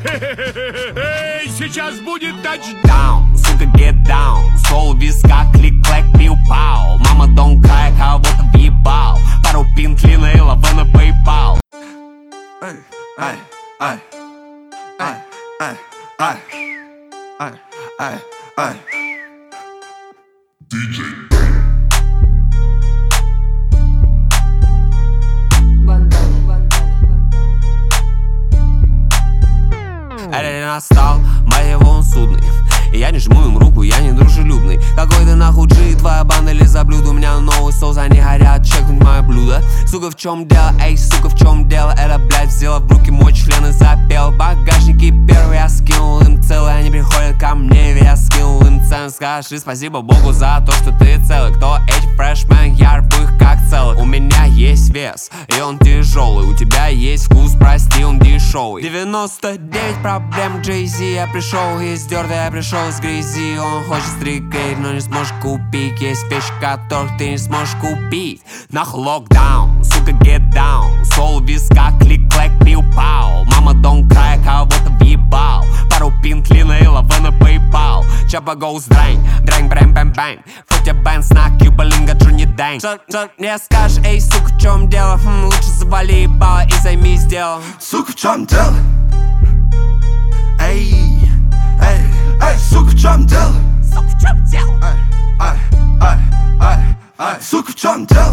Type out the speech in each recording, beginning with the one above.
Эй, сейчас будет тачдаун. Сука, get down. Сол в висках, клик-клэк, пиу-пау. Мама, don't cry, кого-то въебал. Пару пинтли на ЛВ на PayPal. Ай, ай, ай, ай, ай, ай, ай, ай, ай. DJ. День настал, мать его, он судный. И я не жму им руку, я не дружелюбный. Какой ты нахуй G, твоя банда или за блюдо. У меня новый соус, они горят, чекнуть мое блюдо. Сука, в чем дело, эй, сука, в чем дело? Это, блядь, взяла в руки мой член и запел. Багажники первые, я скинул им целый. Они приходят ко мне, ведь я скинул им цену. Скажи спасибо Богу за то, что ты целый. Кто эти фрешмен, я рву их как целых. У меня есть вес, и он тяжелый. У тебя есть вкус, прости, он дешевый. 99 проблем, Jay-Z. Я пришел из дерда, я пришел из грязи. Он хочет стрикать, но не сможешь купить. Есть вещи, которых ты не сможешь купить. Нахуй локдаун, сука, get down. Сол в висках, клик-клэк, пиу-пау. Мама, don't cry, кого-то въебал. Пару пинтли на ЛВ на PayPal. Чапа goes дрэнь, дрэнь, брэм, бэм, бэм. Фути бэнс на Кьюба-линга, Джуни Дэнь. Что мне скажешь, эй, сука, в чем дело? Лучше завали ебало и займись делом. Сука, в чем дело? Эй, эй, эй, сука, в чем дело? Сука, в чем дело? Ай, ай, ай, ай, сука, в чем дело?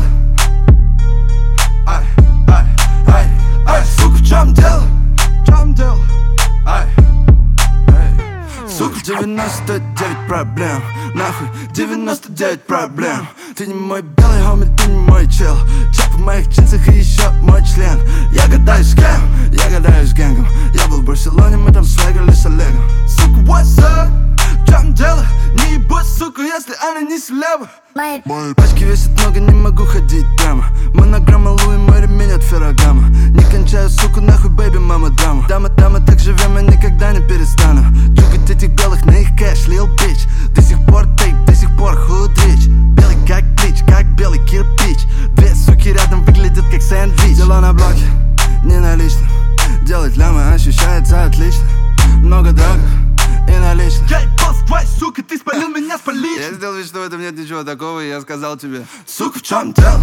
Ай, ай, ай, ай, сука, в чем дело? В чем дело? Ай, эй, сука, 99 проблем, нахуй, 99 проблем. Ты не мой белый хоми, ты не мой чел. Чап в моих джинсах и еще мой член. Я гадаю с кем? Я гадаю с гэнгом. Я был в Барселоне, мы там свегали с Олегом. Сука, what's up? В чем дело? Не ебать, сука, если она не слева. Мои пачки весят много, не могу ходить прямо. Монограмма Луи, мой ремень от Феррагама. Не кончаю, сука, нахуй, бэйби, мама, дама. Дама, так живем, я никогда не перестану. Джугать этих белых на их кэш, лил бич. До сих пор тейп, до сих пор худрич. Белый как блич, как белый кирпич. Две суки рядом выглядят как сэндвич. Дела на блоке, не налично. Делать лямы ощущается отлично. Много драгов и наличных. Я ебал с твоей, сука, ты спалил меня с поличным. Я сделал вид, что в этом нет ничего такого, и я сказал тебе: сука, в чем дело?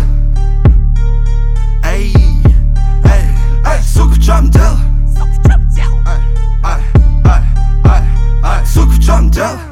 Эй, эй, эй, сука, в чем дело? Сука, в чем дело? Ай, ай, ай, ай, ай, сука, в чем дело?